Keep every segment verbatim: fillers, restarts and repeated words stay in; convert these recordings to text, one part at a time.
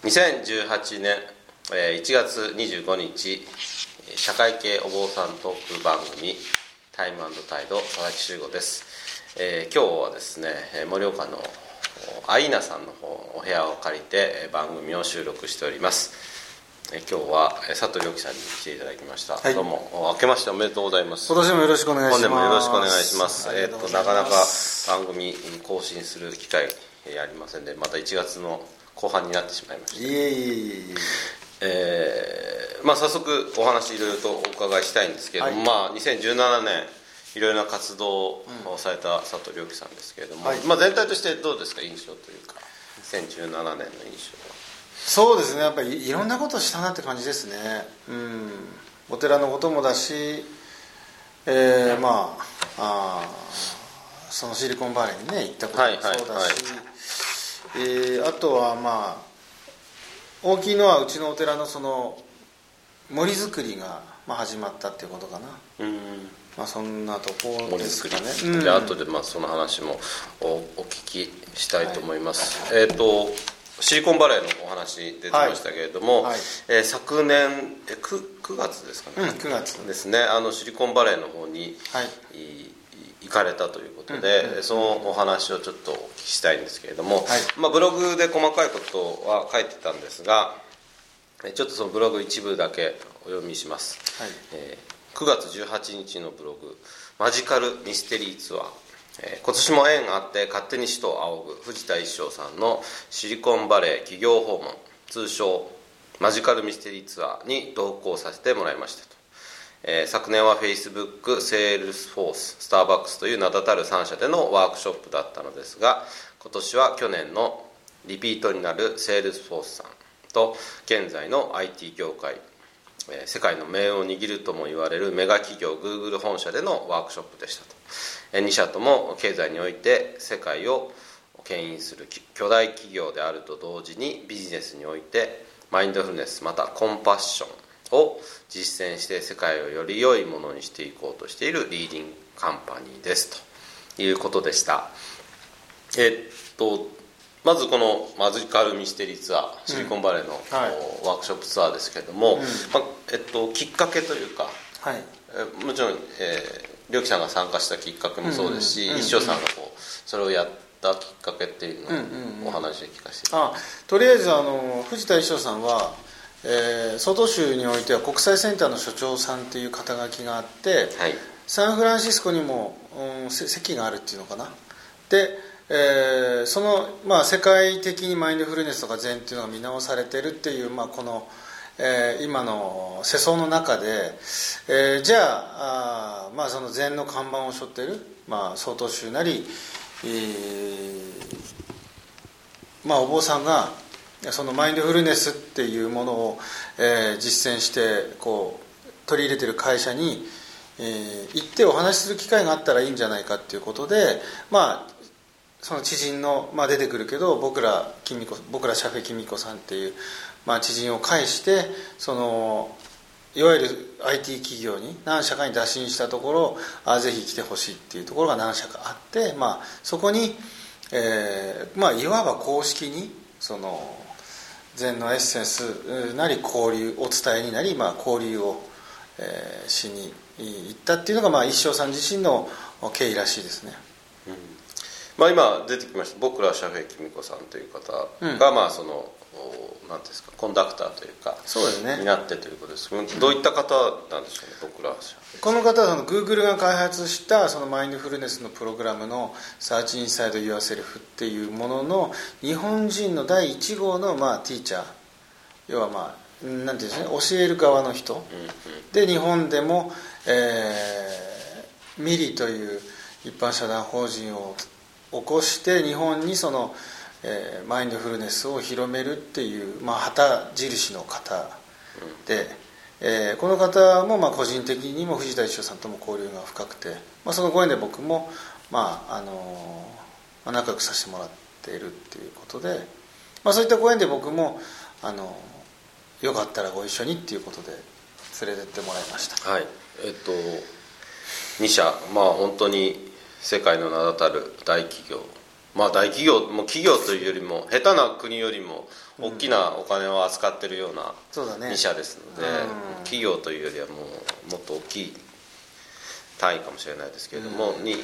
にせんじゅうはちねんいちがつにじゅうごにち、社会系お坊さんトーク番組タイム&タイド佐々木修吾です。えー、今日はですね盛岡のアイナさんの方お部屋を借りて番組を収録しております。えー、今日は佐藤良樹さんに来ていただきました、はい、どうも明けましておめでとうございます。 今年もよろしくお願いします。 本年もよろしくお願いします。えー、となかなか番組更新する機会ありませんで、またいちがつの後半になってしまいました。 いえいえいえ、 えーまあ、早速お話いろいろとお伺いしたいんですけれども、はい、まあ、にせんじゅうななねんいろいろな活動をされた佐藤良樹さんですけれども、はい、まあ、全体としてどうですか、印象というかにせんじゅうななねんの印象は。 そうですね、やっぱりいろんなことしたなって感じですね。うん、お寺のこともだし、えー、まあ、あそのシリコンバレーにね行ったこともそうだし、はいはいはい、えー、あとはまあ大きいのはうちのお寺のその森作りがまあ始まったっていうことかな。うん、まあ、そんなところですかね。 森作り、うん、で後でまあその話も お, お聞きしたいと思います。はい、えっ、ー、とシリコンバレーのお話出てましたけれども、はいはい、えー、昨年え 9, 9月ですかね、 うん、くがつですね、あのシリコンバレーの方に、はい、行かれたということで、うんうん、そのお話をちょっとお聞きしたいんですけれども、はい、まあ、ブログで細かいことは書いてたんですが、ちょっとそのブログ一部だけお読みします。はい、えー、くがつじゅうはちにちのブログ、マジカルミステリーツアー、えー、今年も縁あって勝手に使徒を仰ぐ藤田一生さんのシリコンバレー企業訪問、通称マジカルミステリーツアーに同行させてもらいましたと。えー、昨年は Facebook、Salesforce、スターバックスという名だたるさんしゃでのワークショップだったのですが、今年は去年のリピートになる Salesforce さんと現在の アイティー 業界、えー、世界の命運を握るとも言われるメガ企業 Google 本社でのワークショップでしたと。えー、にしゃとも経済において世界を牽引する巨大企業であると同時に、ビジネスにおいてマインドフルネスまたコンパッションを実践して世界をより良いものにしていこうとしているリーディングカンパニーですということでした。えっとまずこのマジカルミステリーツアー、シリコンバレーの、うん、はい、ワークショップツアーですけれども、うん、まあえっと、きっかけというか、はい、えもちろん、えー、良樹さんが参加したきっかけもそうですし、一生さんがこうそれをやったきっかけっていうのをお話で聞かせていただきます。 あ、とりあえずあの藤田一生さんはえー、総統州においては国際センターの所長さんっていう肩書きがあって、はい、サンフランシスコにも、うん、席があるっていうのかな。で、えー、その、まあ、世界的にマインドフルネスとか禅っていうのが見直されてるっていう、まあ、この、えー、今の世相の中で、えー、じゃあ、あまあ、その禅の看板を背負ってる、まあ、総統州なり、えーまあ、お坊さんがそのマインドフルネスっていうものを、えー、実践してこう取り入れてる会社に、えー、行ってお話しする機会があったらいいんじゃないかっていうことで、まあその知人の、まあ、出てくるけど僕らきみこ僕らシャフェキミコさんっていう、まあ、知人を介してそのいわゆる アイティー 企業に何社かに打診したところ、あぜひ来てほしいっていうところが何社かあって、まあ、そこに、えーまあ、いわば公式にその禅のエッセンスなり交流お伝えになり、まあ、交流を、えー、しに行ったっていうのが、まあ、一生さん自身の経緯らしいですね。 うん、まあ、今出てきました僕らシャフェキミコさんという方が、うん、まあそのなんですかコンダクターというかそうですね、 になってということですけど、どういった方なんですかね。僕らこの方はその Google が開発したそのマインドフルネスのプログラムの Search Inside Yourself っていうものの日本人のだいいち号のまあティーチャー、要はまあなんていうんですね、教える側の人、うんうん、で日本でも、えー、ミリという一般社団法人を起こして日本にそのえー、マインドフルネスを広めるっていう、まあ、旗印の方で、うんえー、この方もまあ個人的にも藤田一生さんとも交流が深くて、まあ、そのご縁で僕も、まああのー、仲良くさせてもらっているっていうことで、まあ、そういったご縁で僕も、あのー、よかったらご一緒にっていうことで連れてってもらいました。 はい、えっとにしゃ、まあ本当に世界の名だたる大企業、 まあ大企業も企業というよりも下手な国よりも大きなお金を扱ってるようなに社ですので、うん、企業というよりはもうもっと大きい単位かもしれないですけれども、うん、に行って、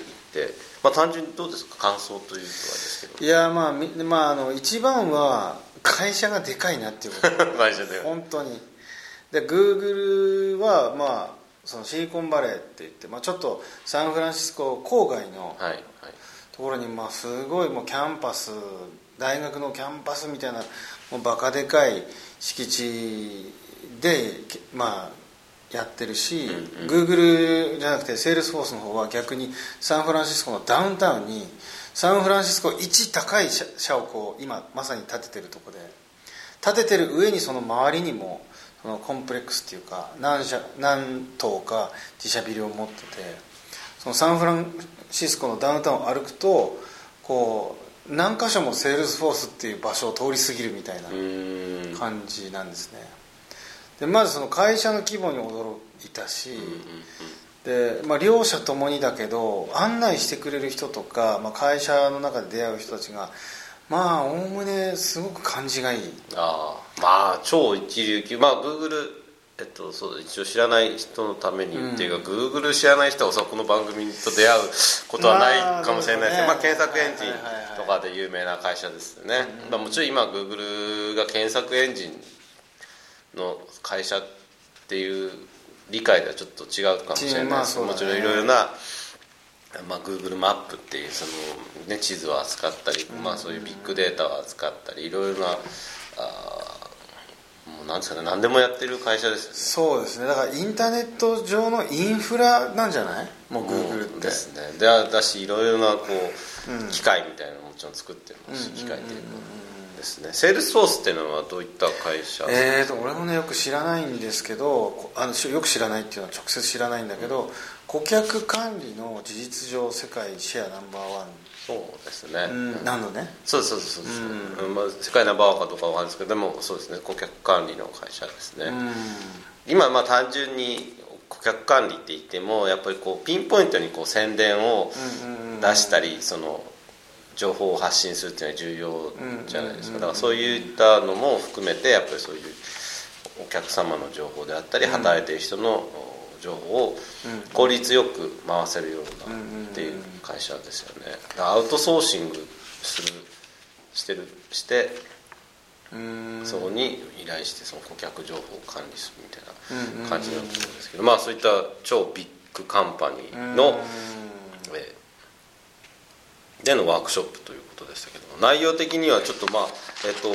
まあ、単純にどうですか感想というとはですけど。 いやまあ、まあ、あの一番は会社がでかいなっていうこと会社で本当にでグーグルはまあそのシリコンバレーって言って、まあ、ちょっとサンフランシスコ郊外のところにまあすごいもうキャンパス大学のキャンパスみたいなもうバカでかい敷地でまあやってるし、うんうん、グーグルじゃなくてセールスフォースの方は逆にサンフランシスコのダウンタウンにサンフランシスコ一高い社をこう今まさに建ててるところで建ててる上にその周りにもそのコンプレックスっていうか何社何棟か自社ビルを持っててそのサンフランシスコのダウンタウンを歩くとこう何箇所もセールスフォースっていう場所を通り過ぎるみたいな感じなんですね。でまずその会社の規模に驚いたし、で、まあ、両者ともにだけど案内してくれる人とか、まあ、会社の中で出会う人たちがまあおおむねすごく感じがいい。 ああまあ超一流級まあグーグルえっとそう一応知らない人のためにっていうか、うん、グーグル知らない人はおそらくこの番組と出会うことはないかもしれないですけど、まあ、検索エンジンとかで有名な会社ですよね、うんまあ、もちろん今グーグルが検索エンジンの会社っていう理解ではちょっと違うかもしれないですけど、まあね、もちろんいろいろな、まあ、Google マップっていうその、ね、地図を扱ったり、うんまあ、そういうビッグデータを扱ったりいろいろなあもうなんですかね何でもやってる会社ですよね。 そうですねだからインターネット上のインフラなんじゃないもう Google って、うん、 ですねだ, だしいろいろなこう、うん、機械みたいなのももちろん作ってますし、うん、機械っていうかですね、セールスフォースっていうのはどういった会社ですか？ えーと俺もねよく知らないんですけどあのよく知らないっていうのは直接知らないんだけど、うん、顧客管理の事実上世界シェアナンバーワンそうですね、 うん、なのねそうですそうですそうです、うんまあ、世界ナンバーワンかどうかわかるんですけどでもそうですね顧客管理の会社ですね、うん、今まあ単純に顧客管理って言ってもやっぱりこうピンポイントにこう宣伝を出したりその情報を発信するっていうのは重要じゃないですか。だからそういったのも含めてやっぱりそういうお客様の情報であったり働いている人の情報を効率よく回せるようなっていう会社ですよね。アウトソーシングするしてるしてそこに依頼してその顧客情報を管理するみたいな感じなんですけど、まあそういった超ビッグカンパニーのえでのワークショップということでしたけど内容的にはちょっとまあえっと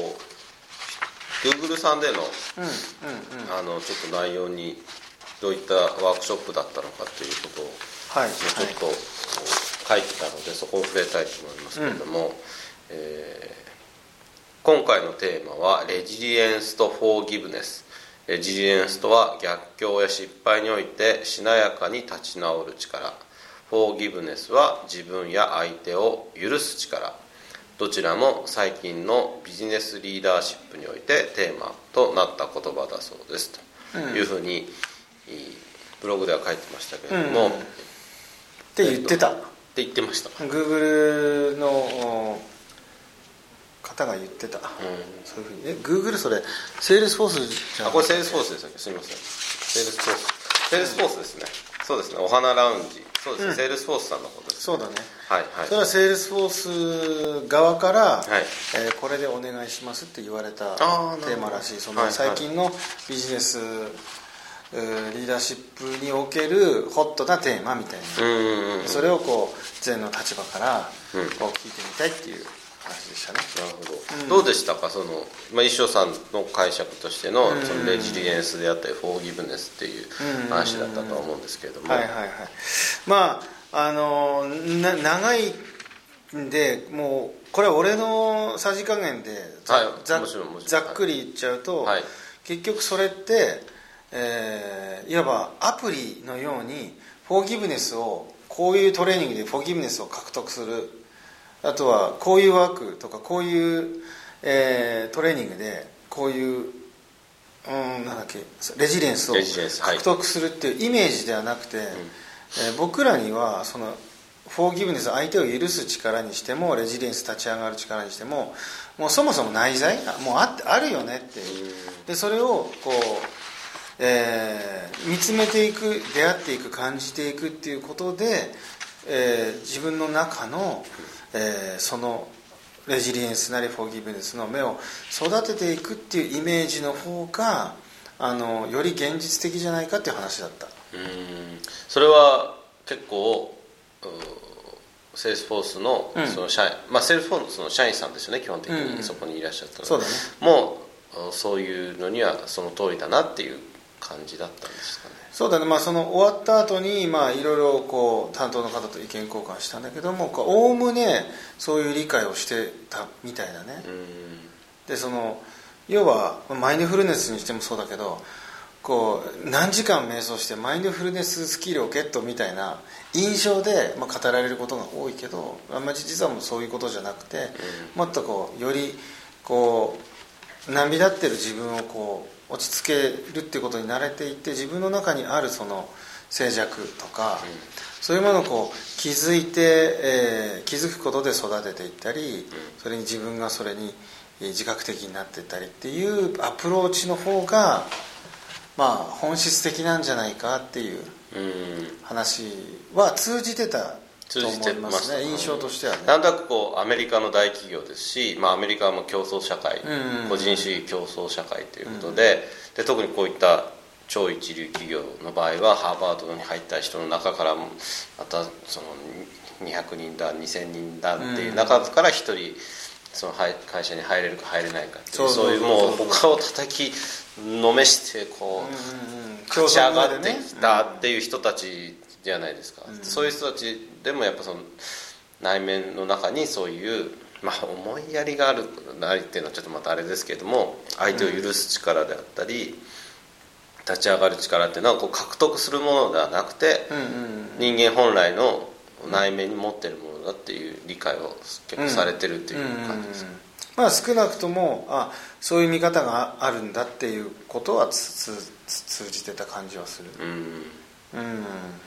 Google さんでの、うんうんうん、あのちょっと内容にどういったワークショップだったのかということを、はい、ちょっと、はい、書いてたのでそこを触れたいと思いますけれども、うんえー、今回のテーマはレジリエンスとフォーギブネス。レジリエンスとは逆境や失敗においてしなやかに立ち直る力、フォーギブネスは自分や相手を許す力。どちらも最近のビジネスリーダーシップにおいてテーマとなった言葉だそうですというふうに、うん、ブログでは書いてましたけれども、うん、 って言ってた、 えっと、って言ってました。 Google の方が言ってた、うん、そういうふうにえ Google それセールスフォースじゃん。 あこれセールスフォースですよねすみませんセールスフォースセールスフォースですね、うん、そうですねお花ラウンジそうですね、うん、セールスフォースさんのことです、ね、 そうだねはいはいそれはセールスフォース側から、はいえー、これでお願いしますって言われたテーマらしいその最近のビジネス、リーダーシップにおけるホットなテーマみたいな、うんうんうん、それをこう前の立場からこう聞いてみたいっていう話でしたね。 なるほど、うん、どうでしたかその、まあ、一生さんの解釈として の, そのレジリエンスであったりフォーギブネスっていう話だったとは思うんですけれども、 はいはいはい、まああのな長いんでもうこれは俺のさじ加減で ざ,、はい、ざ, ざっくり言っちゃうと、はい、結局それって、えー、いわばアプリのようにフォーギブネスをこういうトレーニングでフォーギブネスを獲得するあとはこういうワークとかこういう、えー、トレーニングでこういう、うん、なんだっけレジリエンスを獲得するっていうイメージではなくて、はいえー、僕らにはそのフォーギブネス、相手を許す力にしてもレジリエンス、立ち上がる力にしても、もうそもそも内在もう あ, ってあるよねっていう。でそれをこう、えー、見つめていく、出会っていく、感じていくっていうことで、えー、自分の中の、えー、そのレジリエンスなりフォーギブネスの目を育てていくっていうイメージの方があのより現実的じゃないかっていう話だった。 うん、それは結構セールスフォースのその社員、うん、まあ、セールスフォースの社員さんですよね、基本的にそこにいらっしゃったの、うん、 そうだね、 もうそういうのにはその通りだなっていう感じだったんですかね。 そうだね、まあ、その終わった後にまあいろいろこう担当の方と意見交換したんだけども、おおむねそういう理解をしてたみたいだね。うん、でその要はマインドフルネスにしてもそうだけど、こう何時間瞑想してマインドフルネススキルをゲットみたいな印象で、まあ、語られることが多いけど、まあ、実はもうそういうことじゃなくて、うん、もっとこうよりこう波立ってる自分をこう落ち着けるっていうことに慣れていって、自分の中にあるその静寂とか、うん、そういうものをこう気づいて、えー、気づくことで育てていったり、うん、それに自分がそれに自覚的になっていったりっていうアプローチの方がまあ本質的なんじゃないかっていう話は通じてたと思いますね、印象としてはね。 なんとなくこうアメリカの大企業ですし、まあ、アメリカも競争社会、うんうん、個人主義競争社会ということで、うん、で特にこういった超一流企業の場合はハーバードに入った人の中からもまたそのにひゃくにんだにせんにんだっていう中からひとりその会社に入れるか入れないかっていう、そういうもう他を叩きのめしてこう勝ち上がってきたっていう人たちじゃないですか、うん、そういう人たちでもやっぱその内面の中にそういう、まあ、思いやりがあるないっていうのはちょっとまたあれですけれども、相手を許す力であったり、うん、立ち上がる力っていうのはこう獲得するものではなくて、うんうんうん、人間本来の内面に持っているものだっていう理解を結構されてるっていう感じですか、 うんうんうん、まあ、少なくともあそういう見方があるんだっていうことはつつつ通じてた感じはする。うん、うん、なるほどね。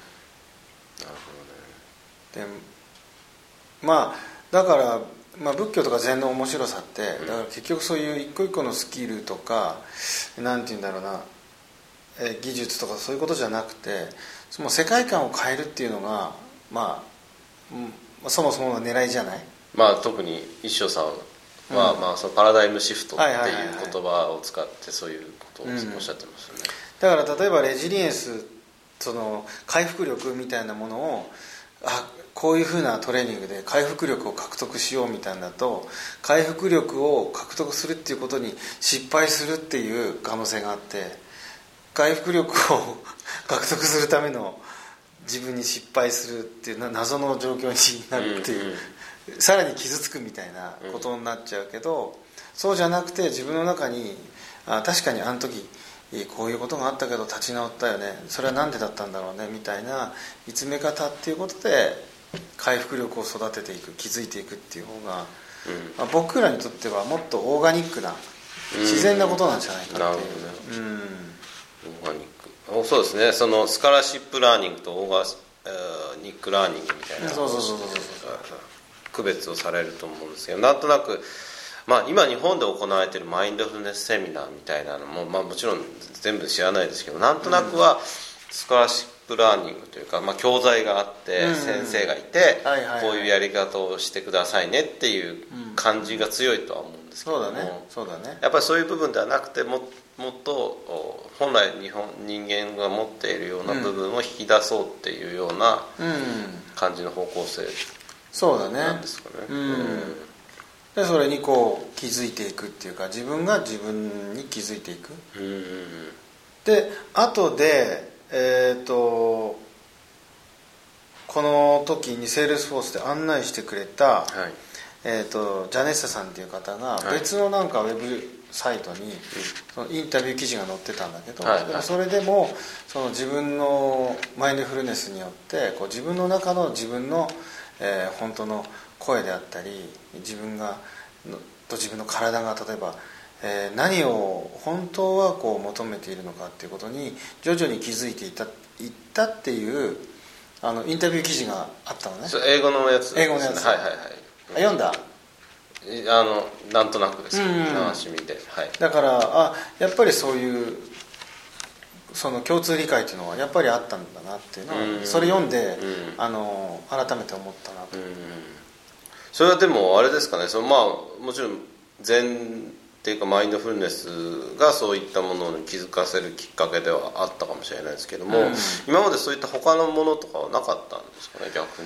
でまあだから、まあ、仏教とか禅の面白さって、だから結局そういう一個一個のスキルとかなんて言うんだろうな、え技術とかそういうことじゃなくて、その世界観を変えるっていうのが、まあうん、そもそもの狙いじゃない。 まあ、特に一生さんは、うん、まあ、そのパラダイムシフトっていう言葉を使ってそういうことをおっしゃってますよね、 うん、だから例えばレジリエンス、その回復力みたいなものをあこういうふうなトレーニングで回復力を獲得しようみたいなと、回復力を獲得するっていうことに失敗するっていう可能性があって、回復力を獲得するための自分に失敗するっていう謎の状況になるっていう、うんうん、さらに傷つくみたいなことになっちゃうけど、うん、そうじゃなくて自分の中にあ確かにあの時こういうことがあったけど立ち直ったよね、それは何でだったんだろうねみたいな見つめ方っていうことで回復力を育てていく、気づいていくっていう方が、うんまあ、僕らにとってはもっとオーガニックな自然なことなんじゃないかっていう、うん、なるほどね、 うん、オーガニックそうですね、そのスカラシップラーニングとオーガニックラーニングみたいな区別をされると思うんですけど、なんとなく、まあ、今日本で行われているマインドフルネスセミナーみたいなのも、まあ、もちろん全部知らないですけど、なんとなくはスカラシップラーニングというか、まあ、教材があって先生がいてこういうやり方をしてくださいねっていう感じが強いとは思うんですけども、 そうだね、そうだね、 やっぱりそういう部分ではなくてももっと本来日本人間が持っているような部分を引き出そうっていうような感じの方向性なんですかね。 そうだね、うん、でそれにこう気づいていくっていうか、自分が自分に気づいていく、うん、で後でえーとこの時にセールスフォースで案内してくれた、はいえーとジャネッサさんっていう方が別のなんかウェブサイトにそのインタビュー記事が載ってたんだけど、はい、でもそれでもその自分のマインドフルネスによってこう自分の中の自分の、えー、本当の声であったり、自分がと自分の体が例えば、えー、何を本当はこう求めているのかっていうことに徐々に気づいていった、いったっていうあのインタビュー記事があったのね。 英語のやつですね。 英語のやつ、 はいはいはい。 読んだ？ あのなんとなくですけど、流し見て、はい、 だからあやっぱりそういうその共通理解っていうのはやっぱりあったんだなっていうのは、うん、それ読んで、うん、あの改めて思ったなと、うん、 それはでもあれですかね、そのまあもちろん禅っていうかマインドフルネスがそういったものに気づかせるきっかけではあったかもしれないですけども、うん、今までそういった他のものとかはなかったんですかね、逆に。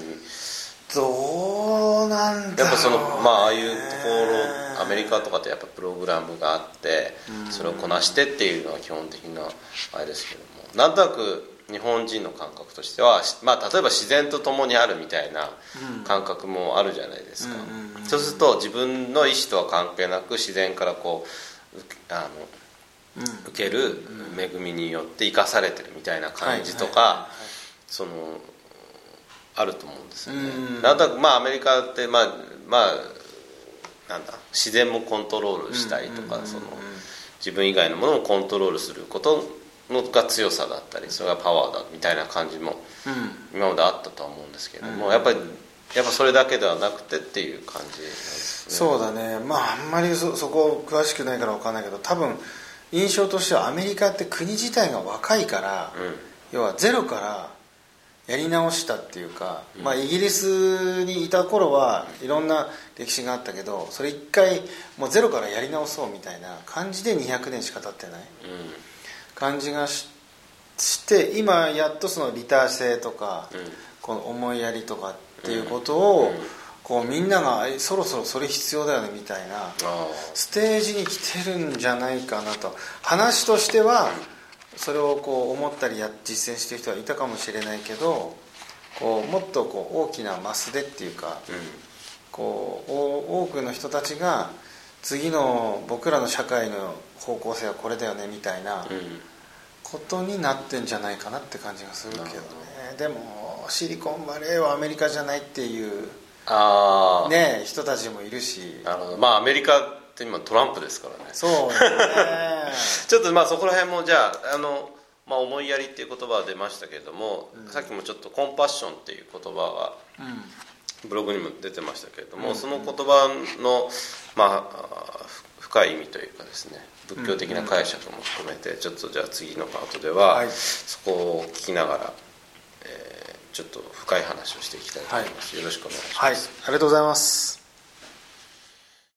どうなんだろうね。 やっぱそのまあああいうところアメリカとかってやっぱプログラムがあってそれをこなしてっていうのは基本的なあれですけども、なんとなく日本人の感覚としては、まあ、例えば自然と共にあるみたいな感覚もあるじゃないですか、うん、そうすると自分の意思とは関係なく自然からこうあの、うん、受ける恵みによって生かされてるみたいな感じとか、そのあると思うんですよね、うん、なんとなくまあアメリカってまあまあなんだ自然もコントロールしたいとか、その自分以外のものもコントロールすることのが強さだったり、それがパワーだみたいな感じも今まであったとは思うんですけども、うん、やっぱりやっぱそれだけではなくてっていう感じなんですね。 そうだね、まああんまり そ, そこ詳しくないから分かんないけど、多分印象としてはアメリカって国自体が若いから、うん、要はゼロからやり直したっていうか、うん、まあ、イギリスにいた頃はいろんな歴史があったけど、それ一回もうゼロからやり直そうみたいな感じでにひゃくねんしか経ってない、うん、感じが し, して今やっとその利他性とか、うん、この思いやりとかっていうことを、うん、こうみんながそろそろそれ必要だよねみたいなステージに来てるんじゃないかなと。話としてはそれをこう思ったりや実践している人はいたかもしれないけど、こうもっとこう大きなマスでっていうか、うん、こう多くの人たちが次の僕らの社会の方向性はこれだよねみたいなことになってんじゃないかなって感じがするけどね。でもシリコンバレーはアメリカじゃないっていうあ、ね、人たちもいるし、 なるほど、まあアメリカって今トランプですからね。 そうですねちょっとまあそこら辺もじゃあ、あの、まあ、思いやりっていう言葉が出ましたけれども、うん、さっきもちょっとコンパッションっていう言葉がブログにも出てましたけれども、うん、その言葉の、まあ、深い意味というかですね、仏教的な解釈も含めてちょっとじゃあ次のパートでは、はい、そこを聞きながら、えー、ちょっと深い話をしていきたいと思います、はい、よろしくお願いします。 はい、ありがとうございます。